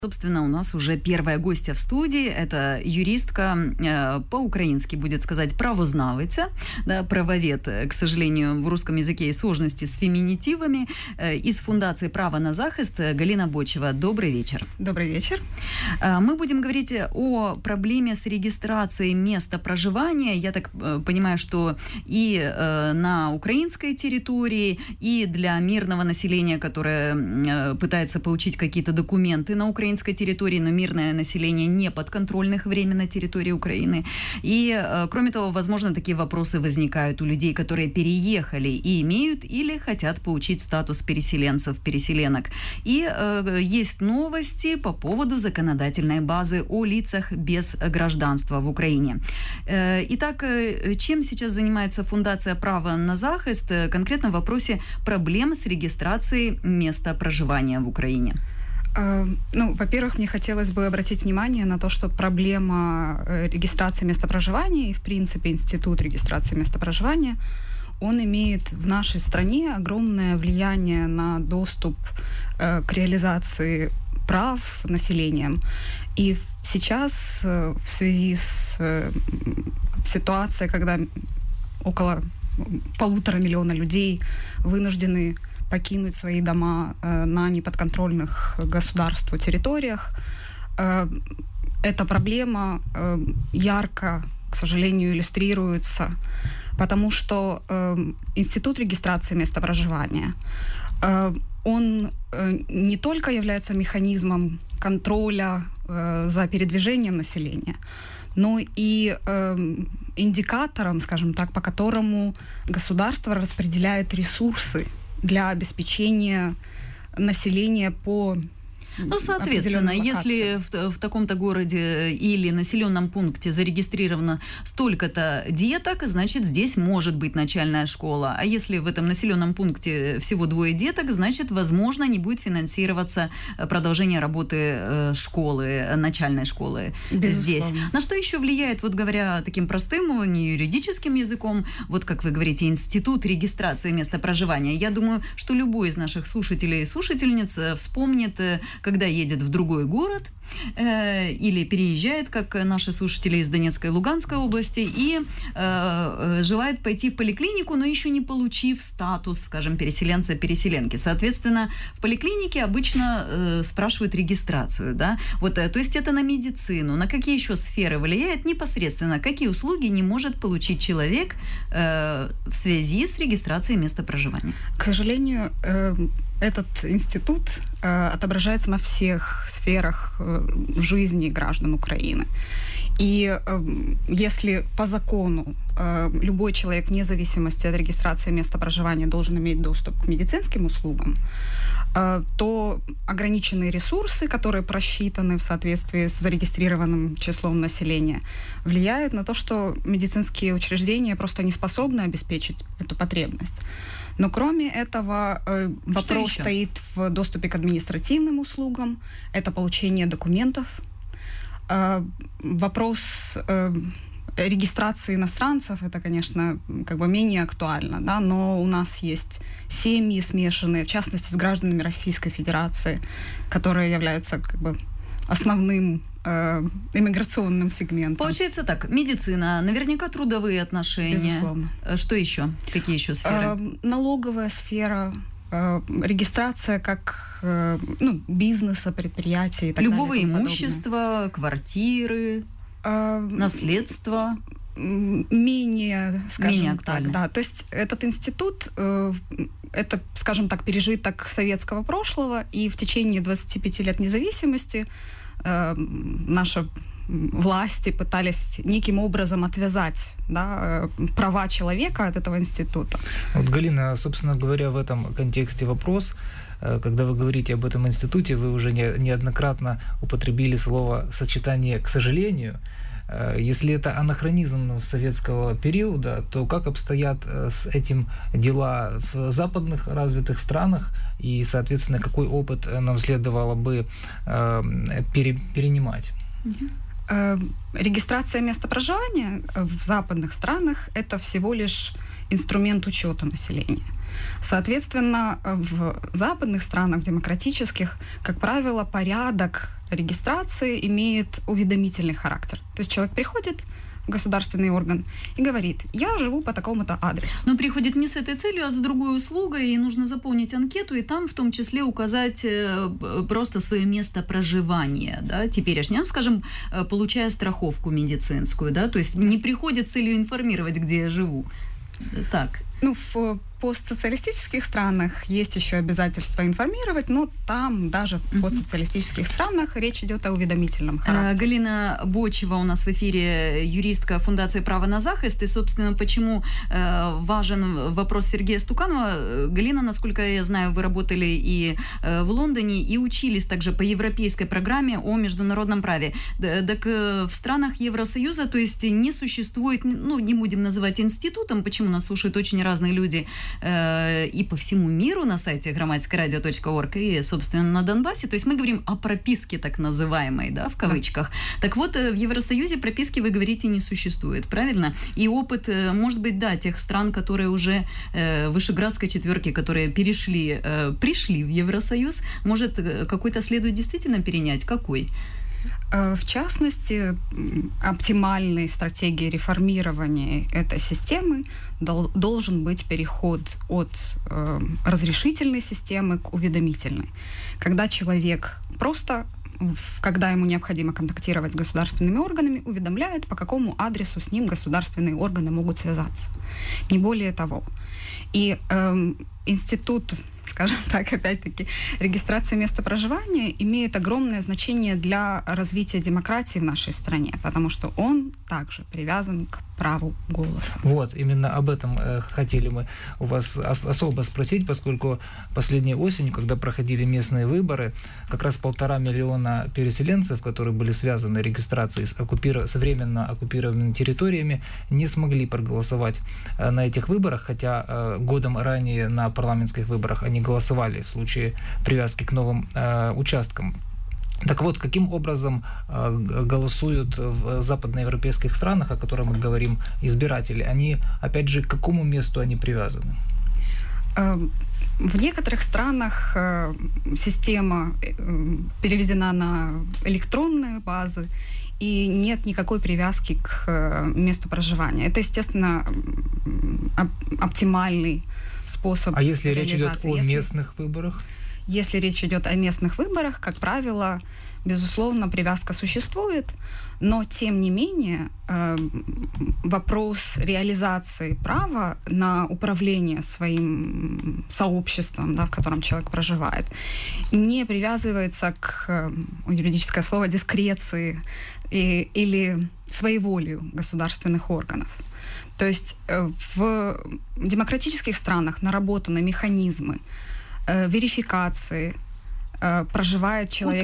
Собственно, у нас уже первая гостья в студии. Это юристка, по-украински будет сказать правознавиця, да, правовед, к сожалению, в русском языке и сложности с феминитивами, из Фундации «Право на захист» Галина Бочева. Добрый вечер. Добрый вечер. Мы будем говорить о проблеме с регистрацией места проживания. Я так понимаю, что и на украинской территории, и для мирного населения, которое пытается получить какие-то документы на украинской территории, но мирное население не подконтрольных временно на территории Украины. И, кроме того, возможно, такие вопросы возникают у людей, которые переехали и имеют или хотят получить статус переселенцев, переселенок. И есть новости по поводу законодательной базы о лицах без гражданства в Украине. Итак, чем сейчас занимается Фундация «Право на захист» конкретно в вопросе проблем с регистрацией места проживания в Украине? Во-первых, мне хотелось бы обратить внимание на то, что проблема регистрации места проживания и, в принципе, институт регистрации места проживания, он имеет в нашей стране огромное влияние на доступ к реализации прав населением. И сейчас в связи с ситуацией, когда около 1,5 миллиона людей вынуждены покинуть свои дома на неподконтрольных государству территориях. Эта проблема ярко, к сожалению, иллюстрируется, потому что институт регистрации места проживания, он не только является механизмом контроля за передвижением населения, но и индикатором, скажем так, по которому государство распределяет ресурсы для обеспечения населения по соответственно, если в таком-то городе или населенном пункте зарегистрировано столько-то деток, значит, здесь может быть начальная школа. А если в этом населенном пункте всего 2 деток, значит, возможно, не будет финансироваться продолжение работы школы, начальной школы здесь. На что еще влияет, вот говоря таким простым, не юридическим языком, вот как вы говорите, институт регистрации места проживания? Я думаю, что любой из наших слушателей и слушательниц вспомнит, когда едет в другой город или переезжает, как наши слушатели из Донецкой и Луганской области, и желает пойти в поликлинику, но еще не получив статус, скажем, переселенца-переселенки. Соответственно, в поликлинике обычно спрашивают регистрацию, да? Вот, то есть это на медицину. На какие еще сферы влияет непосредственно? Какие услуги не может получить человек в связи с регистрацией места проживания? К сожалению, этот институт отображается на всех сферах жизни граждан Украины. И если по закону любой человек, вне зависимости от регистрации места проживания, должен иметь доступ к медицинским услугам, то ограниченные ресурсы, которые просчитаны в соответствии с зарегистрированным числом населения, влияют на то, что медицинские учреждения просто не способны обеспечить эту потребность. Но кроме этого, вопрос стоит в доступе к административным услугам, это получение документов, вопрос регистрации иностранцев, это, конечно, как бы менее актуально, да, но у нас есть семьи смешанные, в частности, с гражданами Российской Федерации, которые являются как бы основным иммиграционным сегментом. Получается так, медицина, наверняка трудовые отношения. Безусловно. Что еще? Какие еще сферы? Налоговая сфера, регистрация как бизнеса, предприятий и так Любого далее. Любого имущества, квартиры, наследства. Менее актуально. Так, да. То есть этот институт, это, скажем так, пережиток советского прошлого, и в течение 25 лет независимости наши власти пытались неким образом отвязать, да, права человека от этого института. Вот, Галина, собственно говоря, в этом контексте вопрос. Когда вы говорите об этом институте, вы уже неоднократно употребили словосочетание «к сожалению». Если это анахронизм советского периода, то как обстоят с этим дела в западных развитых странах и, соответственно, какой опыт нам следовало бы перенимать? Регистрация места проживания в западных странах – это всего лишь инструмент учета населения. Соответственно, в западных странах, демократических, как правило, порядок регистрации имеет уведомительный характер. То есть человек приходит в государственный орган и говорит: я живу по такому-то адресу. Но приходит не с этой целью, а за другой услугой, и нужно заполнить анкету, и там в том числе указать просто свое место проживания, да, теперешнее, скажем, получая страховку медицинскую, да, то есть не приходит с целью информировать, где я живу. Так. В постсоциалистических странах есть еще обязательство информировать, но там даже в постсоциалистических странах речь идет о уведомительном характере. Галина Бочева у нас в эфире, юристка Фундации «Право на захист». И, собственно, почему важен вопрос Сергея Стуканова. Галина, насколько я знаю, вы работали и в Лондоне, и учились также по европейской программе о международном праве. Так в странах Евросоюза, то есть не существует, не будем называть институтом, почему нас слушают очень разные люди, и по всему миру на сайте громадское-радио.орг, и, собственно, на Донбассе. То есть мы говорим о прописке так называемой, да, в кавычках. Да. Так вот, в Евросоюзе прописки, вы говорите, не существует, правильно? И опыт, может быть, да, тех стран, которые уже Вышеградской четверки, которые пришли в Евросоюз, может, какой-то следует действительно перенять? Какой? В частности, оптимальной стратегией реформирования этой системы должен быть переход от разрешительной системы к уведомительной. Когда человек просто, когда ему необходимо контактировать с государственными органами, уведомляет, по какому адресу с ним государственные органы могут связаться. Не более того. И институт, скажем так, опять-таки, регистрации места проживания имеет огромное значение для развития демократии в нашей стране, потому что он также привязан к праву голоса. Вот, именно об этом хотели мы у вас особо спросить, поскольку последней осенью, когда проходили местные выборы, как раз 1,5 миллиона переселенцев, которые были связаны регистрацией с временно оккупированными территориями, не смогли проголосовать на этих выборах, хотя годом ранее на парламентских выборах они голосовали в случае привязки к новым участкам. Так вот, каким образом голосуют в западноевропейских странах, о которых мы говорим, избиратели? Они, опять же, к какому месту они привязаны? В некоторых странах система переведена на электронные базы, и нет никакой привязки к месту проживания. Это, естественно, оптимальный способ. А если речь идет о местных выборах? Если речь идет о местных выборах, как правило, безусловно, привязка существует, но, тем не менее, вопрос реализации права на управление своим сообществом, да, в котором человек проживает, не привязывается к, юридическое слово, дискреции или своеволию государственных органов. То есть в демократических странах наработаны механизмы верификации, проживает человек,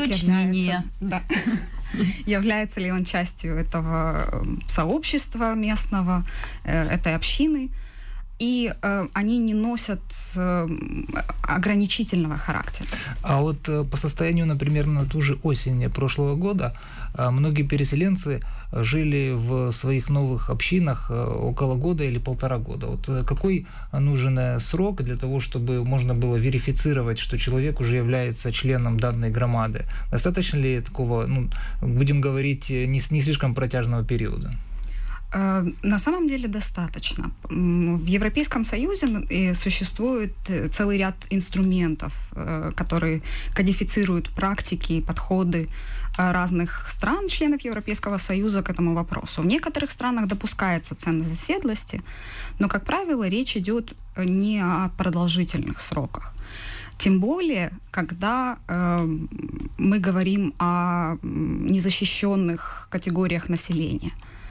является ли он частью этого сообщества местного, этой общины, и они не носят ограничительного характера. А вот по состоянию, например, на ту же осень прошлого года многие переселенцы жили в своих новых общинах около года или 1,5 года. Вот какой нужен срок для того, чтобы можно было верифицировать, что человек уже является членом данной громады? Достаточно ли такого, будем говорить, не слишком протяжного периода? На самом деле достаточно. В Европейском Союзе существует целый ряд инструментов, которые кодифицируют практики и подходы разных стран, членов Европейского Союза к этому вопросу. В некоторых странах допускается ценность заседлости, но, как правило, речь идет не о продолжительных сроках. Тем более, когда мы говорим о незащищенных категориях населения.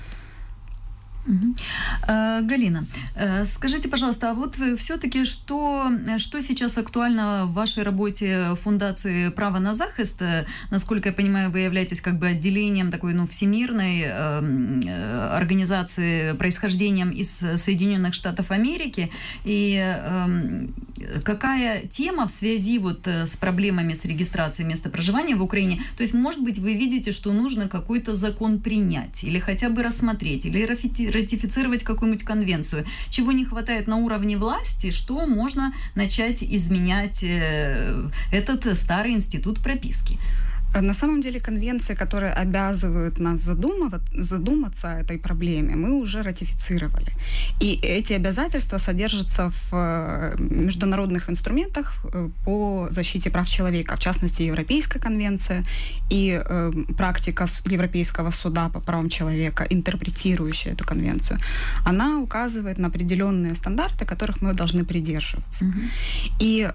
Галина, скажите, пожалуйста, а вот все-таки что сейчас актуально в вашей работе Фундации «Право на захист»? Насколько я понимаю, вы являетесь как бы отделением такой, всемирной организации, происхождением из Соединенных Штатов Америки. И какая тема в связи вот с проблемами с регистрацией места проживания в Украине? То есть, может быть, вы видите, что нужно какой-то закон принять или хотя бы рассмотреть, или ратифицировать какую-нибудь конвенцию. Чего не хватает на уровне власти, что можно начать изменять этот старый институт прописки? На самом деле конвенции, которые обязывают нас задуматься о этой проблеме, мы уже ратифицировали. И эти обязательства содержатся в международных инструментах по защите прав человека, в частности, Европейская конвенция и практика Европейского суда по правам человека, интерпретирующая эту конвенцию. Она указывает на определенные стандарты, которых мы должны придерживаться. И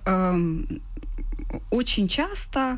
очень часто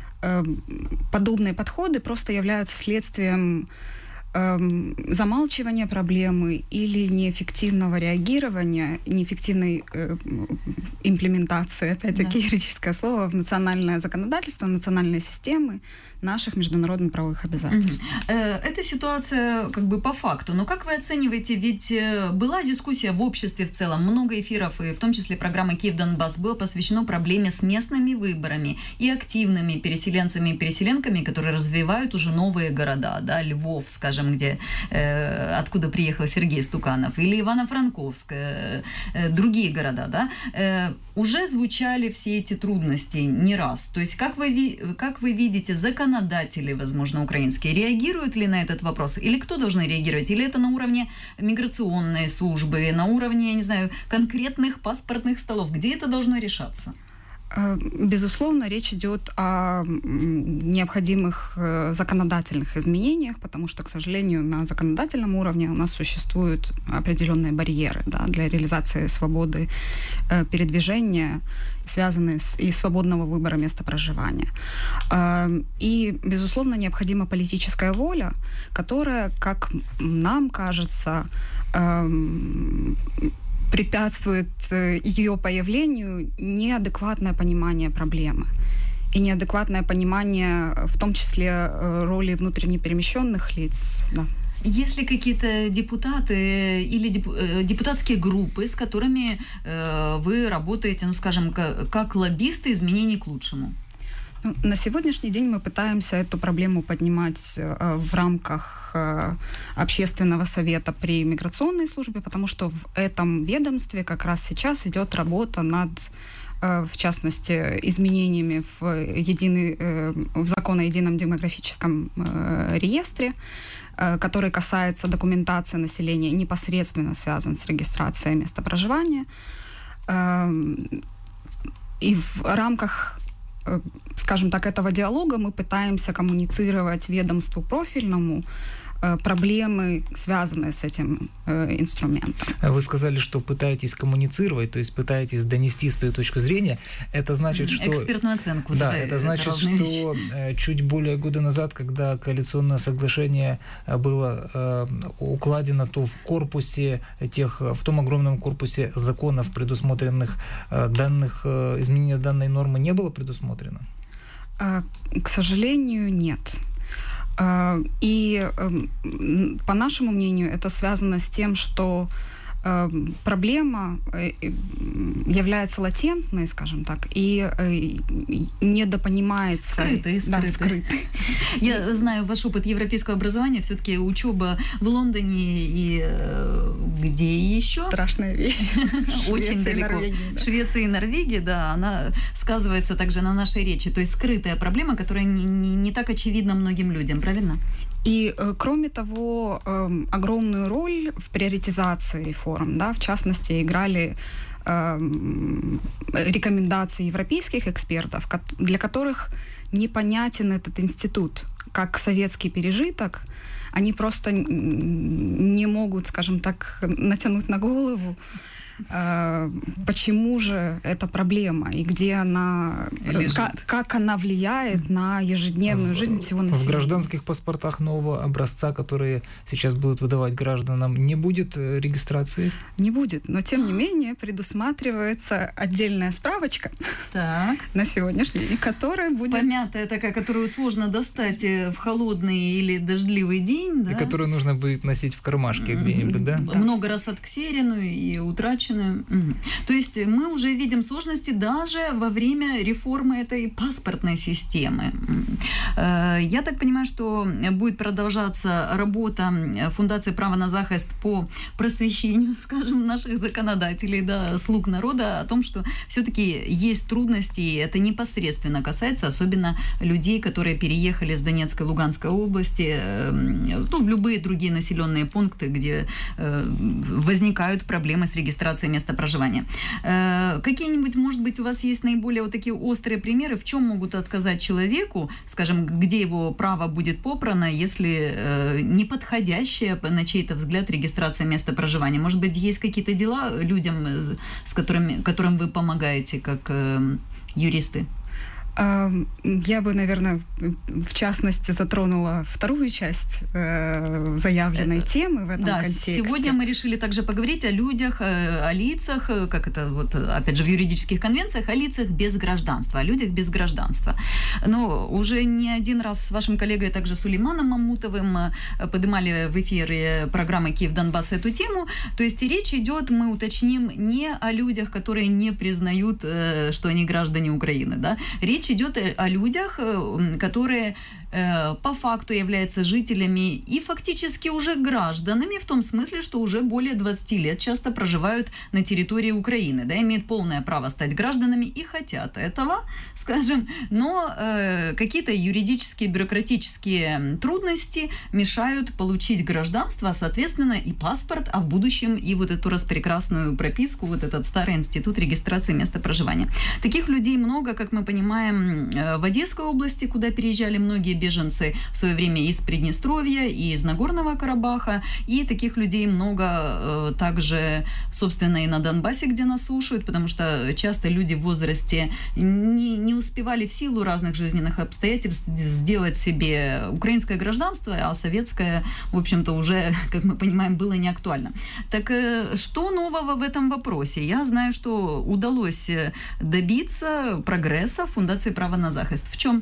подобные подходы просто являются следствием замалчивания проблемы или неэффективного реагирования, неэффективной имплементации, опять-таки юридическое слово, в национальное законодательство, национальные системы наших международно-правовых обязательств. Эта ситуация как бы по факту. Но как вы оцениваете, ведь была дискуссия в обществе в целом, много эфиров, и в том числе программа «Киев-Донбасс» было посвящено проблеме с местными выборами и активными переселенцами и переселенками, которые развивают уже новые города, да, Львов, скажем, где, откуда приехал Сергей Стуканов, или Ивано-Франковск, другие города, да, уже звучали все эти трудности не раз. То есть как вы видите, законодатели, возможно, украинские, реагируют ли на этот вопрос? Или кто должен реагировать? Или это на уровне миграционной службы, на уровне, я не знаю, конкретных паспортных столов? Где это должно решаться? Безусловно, речь идет о необходимых законодательных изменениях, потому что, к сожалению, на законодательном уровне у нас существуют определенные барьеры, да, для реализации свободы передвижения, связанные и свободного выбора места проживания. И, безусловно, необходима политическая воля, которая, как нам кажется, препятствует ее появлению неадекватное понимание проблемы и неадекватное понимание, в том числе, роли внутренне перемещенных лиц. Да. Есть ли какие-то депутаты или депутатские группы, с которыми вы работаете, ну, скажем, как лоббисты изменений к лучшему? На сегодняшний день мы пытаемся эту проблему поднимать в рамках общественного совета при миграционной службе, потому что в этом ведомстве как раз сейчас идет работа над, в частности, изменениями в закон о едином демографическом реестре, который касается документации населения, непосредственно связан с регистрацией места проживания. И в рамках, скажем так, этого диалога мы пытаемся коммуницировать ведомству профильному проблемы, связанные с этим инструментом. Вы сказали, что пытаетесь коммуницировать, то есть пытаетесь донести свою точку зрения. Это значит, что... Экспертную оценку. Да, это значит, что чуть более года назад, когда коалиционное соглашение было укладено, то в корпусе в том огромном корпусе законов, предусмотренных изменение данной нормы не было предусмотрено? К сожалению, нет. И, по нашему мнению, это связано с тем, что проблема является латентной, скажем так, и недопонимается. Скрытой. Я знаю ваш опыт европейского образования, все-таки учеба в Лондоне и где еще? Страшная вещь. Очень далеко. Швеция и Норвегия, да, она сказывается также на нашей речи. То есть скрытая проблема, которая не так очевидна многим людям, правильно? И, кроме того, огромную роль в приоритизации реформ, да, в частности, играли рекомендации европейских экспертов, для которых непонятен этот институт как советский пережиток. Они просто не могут, скажем так, натянуть на голову, почему же эта проблема и где она, как она влияет на ежедневную жизнь всего населения. В гражданских паспортах нового образца, которые сейчас будут выдавать гражданам, не будет регистрации? Не будет, но тем не менее предусматривается отдельная справочка на сегодняшний день, которая будет... Помятая такая, которую сложно достать в холодный или дождливый день, да? И которую нужно будет носить в кармашке где-нибудь, да? Много раз отксеренную и утраченную. обеспечены. Угу. То есть мы уже видим сложности даже во время реформы этой паспортной системы. Я так понимаю, что будет продолжаться работа Фундации «Право на захист» по просвещению, скажем, наших законодателей, да, слуг народа, о том, что все-таки есть трудности, и это непосредственно касается особенно людей, которые переехали с Донецкой, Луганской области, ну, в любые другие населенные пункты, где возникают проблемы с регистрацией места проживания. Какие-нибудь, может быть, у вас есть наиболее вот такие острые примеры, в чем могут отказать человеку, скажем, где его право будет попрано, если неподходящая, на чей-то взгляд, регистрация места проживания? Может быть, есть какие-то дела людям, с которым вы помогаете как юристы? Я бы, наверное, в частности затронула вторую часть заявленной темы в этом контексте. Сегодня мы решили также поговорить о людях, о лицах, как это вот, опять же, в юридических конвенциях, о лицах без гражданства, о людях без гражданства. Но уже не один раз с вашим коллегой, также Сулейманом Мамутовым, поднимали в эфире программы «Киев-Донбасс» эту тему. То есть речь идет, мы уточним, не о людях, которые не признают, что они граждане Украины, да? Речь идет о людях, которые по факту являются жителями и фактически уже гражданами, в том смысле, что уже более 20 лет часто проживают на территории Украины, да, имеют полное право стать гражданами и хотят этого, скажем, но какие-то юридические, бюрократические трудности мешают получить гражданство, соответственно, и паспорт, а в будущем и вот эту распрекрасную прописку, вот этот старый институт регистрации места проживания. Таких людей много, как мы понимаем, в Одесской области, куда переезжали многие беженцы в свое время из Приднестровья и из Нагорного Карабаха, и таких людей много также, собственно, и на Донбассе, где нас слушают, потому что часто люди в возрасте не успевали в силу разных жизненных обстоятельств сделать себе украинское гражданство, а советское, в общем-то, уже, как мы понимаем, было не актуально. Так что нового в этом вопросе? Я знаю, что удалось добиться прогресса в Фундации «Право на захист». В чем?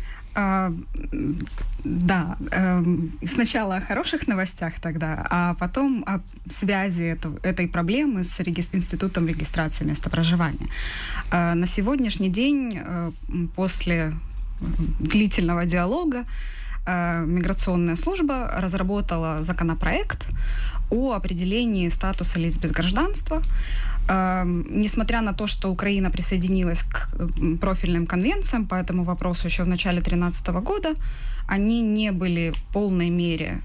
Да, сначала о хороших новостях тогда, а потом о связи этой проблемы с Институтом регистрации места проживания. На сегодняшний день, после длительного диалога, Миграционная служба разработала законопроект о определении статуса лиц без гражданства. Несмотря на то, что Украина присоединилась к профильным конвенциям по этому вопросу еще в начале 2013 года, они не были в полной мере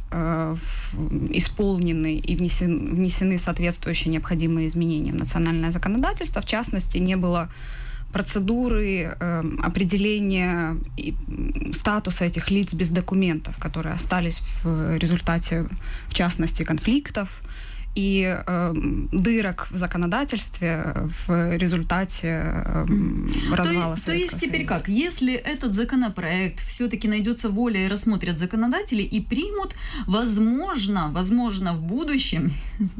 исполнены и внесены соответствующие необходимые изменения в национальное законодательство. В частности, не было процедуры определения статуса этих лиц без документов, которые остались в результате, в частности, конфликтов и дырок в законодательстве в результате развала Советского Союза. То есть теперь как? Если этот законопроект все-таки найдется воля и рассмотрят законодатели и примут, возможно, в будущем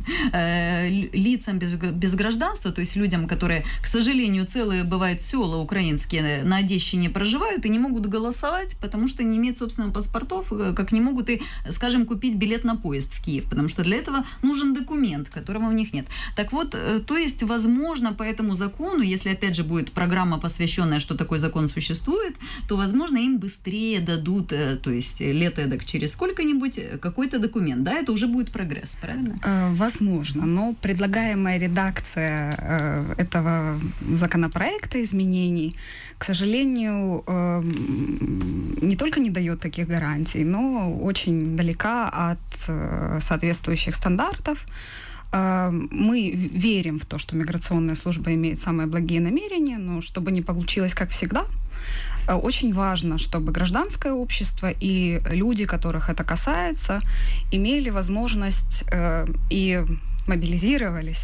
лицам без гражданства, то есть людям, которые, к сожалению, целые, бывают, села украинские на Одещине проживают и не могут голосовать, потому что не имеют собственных паспортов, как не могут и, скажем, купить билет на поезд в Киев, потому что для этого нужен документ, которого у них нет. Так вот, то есть, возможно, по этому закону, если, опять же, будет программа, посвященная, что такой закон существует, то, возможно, им быстрее дадут, то есть, лет эдак через сколько-нибудь какой-то документ, да, это уже будет прогресс, правильно? Возможно, но предлагаемая редакция этого законопроекта изменений, к сожалению, не только не дает таких гарантий, но очень далека от соответствующих стандартов. Мы верим в то, что миграционная служба имеет самые благие намерения, но чтобы не получилось как всегда, очень важно, чтобы гражданское общество и люди, которых это касается, имели возможность и мобилизировались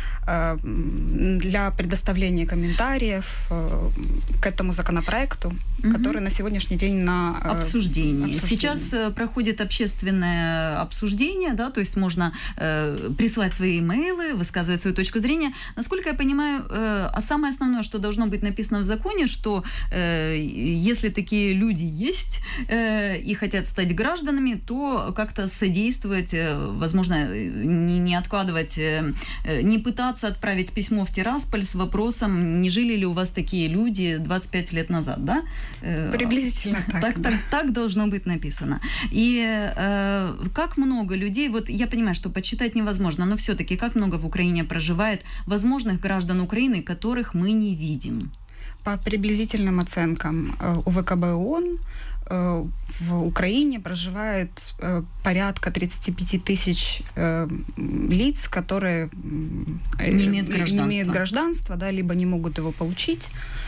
для предоставления комментариев к этому законопроекту, который на сегодняшний день на обсуждении. Сейчас проходит общественное обсуждение, да, то есть можно присылать свои имейлы, высказывать свою точку зрения. Насколько я понимаю, а самое основное, что должно быть написано в законе, что если такие люди есть и хотят стать гражданами, то как-то содействовать, возможно, не откладывать откладывать, не пытаться отправить письмо в Тирасполь с вопросом, не жили ли у вас такие люди 25 лет назад, да? Приблизительно так. Так должно быть написано. И как много людей, вот я понимаю, что подсчитать невозможно, но все-таки как много в Украине проживает возможных граждан Украины, которых мы не видим? По приблизительным оценкам УВКБ ООН в Украине проживает порядка 35 тысяч лиц, которые не имеют гражданства, да, либо не могут его получить.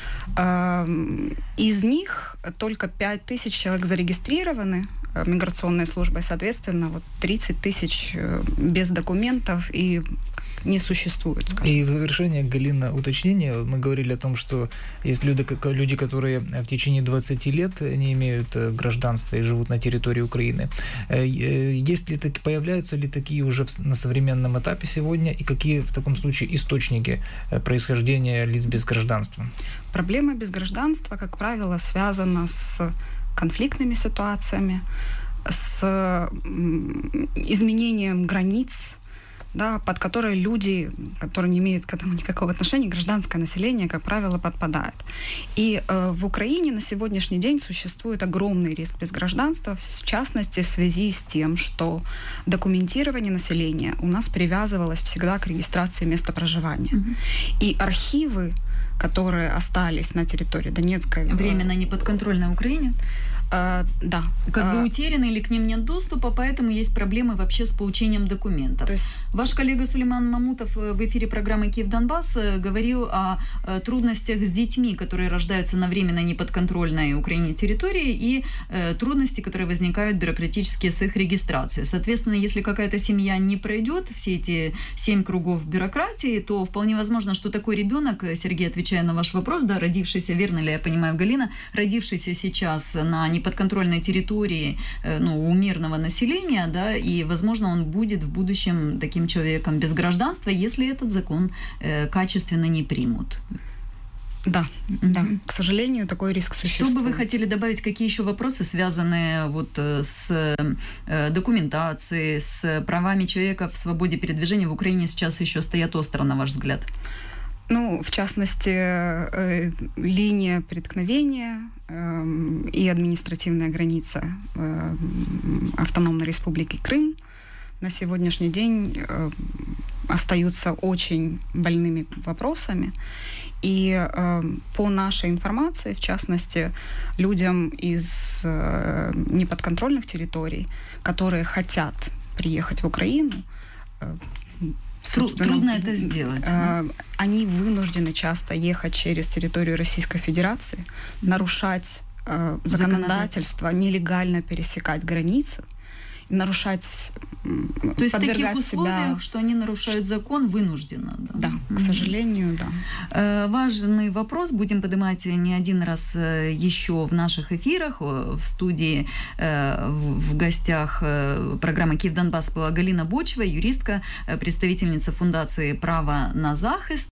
Из них только 5 тысяч человек зарегистрированы миграционной службой, соответственно, вот 30 тысяч без документов и не существует. И в завершение, Галина, уточнение. Мы говорили о том, что есть люди, которые в течение 20 лет не имеют гражданства и живут на территории Украины. Появляются ли такие уже на современном этапе сегодня, и какие в таком случае источники происхождения лиц без гражданства? Проблема без гражданства, как правило, связана с конфликтными ситуациями, с изменением границ, да, под которые люди, которые не имеют к этому никакого отношения, гражданское население, как правило, подпадает. И в Украине на сегодняшний день существует огромный риск безгражданства, в частности, в связи с тем, что документирование населения у нас привязывалось всегда к регистрации места проживания. И архивы, которые остались на территории Донецкой... Временно неподконтрольной Украине? Да. Как бы утеряны или к ним нет доступа, поэтому есть проблемы вообще с получением документов. То есть... Ваш коллега Сулейман Мамутов в эфире программы «Киев-Донбасс» говорил о трудностях с детьми, которые рождаются на временно неподконтрольной Украине территории, и трудности, которые возникают бюрократические с их регистрацией. Соответственно, если какая-то семья не пройдет все эти 7 кругов бюрократии, то вполне возможно, что такой ребенок, Сергей, отвечая на ваш вопрос, да, родившийся, верно ли я понимаю, Галина, родившийся сейчас на неподконтрольной территории, у мирного населения, да, и, возможно, он будет в будущем таким человеком без гражданства, если этот закон качественно не примут. Да, да. К сожалению, такой риск существует. Что бы вы хотели добавить, какие еще вопросы, связанные вот с документацией, с правами человека в свободе передвижения в Украине сейчас еще стоят остро, на ваш взгляд? В частности, линия преткновения и административная граница Автономной Республики Крым на сегодняшний день остаются очень больными вопросами. И по нашей информации, в частности, людям из неподконтрольных территорий, которые хотят приехать в Украину, трудно это сделать. Они вынуждены часто ехать через территорию Российской Федерации, нарушать законодательство, нелегально пересекать границы, нарушать, то есть в таких условиях, что они нарушают закон, вынужденно. Да, к сожалению, да. Важный вопрос будем поднимать не один раз еще в наших эфирах. В студии в гостях программы «Киев-Донбасс» была Галина Бочева, юристка, представительница Фундации «Право на захист».